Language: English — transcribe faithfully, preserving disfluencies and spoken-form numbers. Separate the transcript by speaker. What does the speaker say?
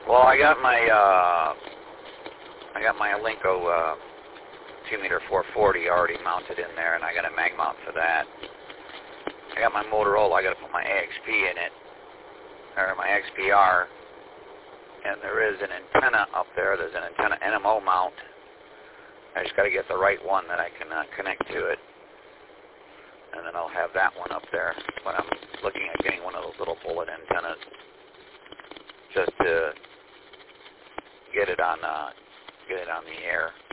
Speaker 1: Well, I got my uh, I got my Alinco uh, two meter four forty already mounted in there, and I got a mag mount for that. I got my Motorola. I got to put my A X P in it, or my X P R, and there is an antenna up there. There's an antenna N M O mount. I just got to get the right one that I can uh, connect to it, and then I'll have that one up there. But I'm looking at getting one of those little bullet antennas just to get it on uh, get it on the air.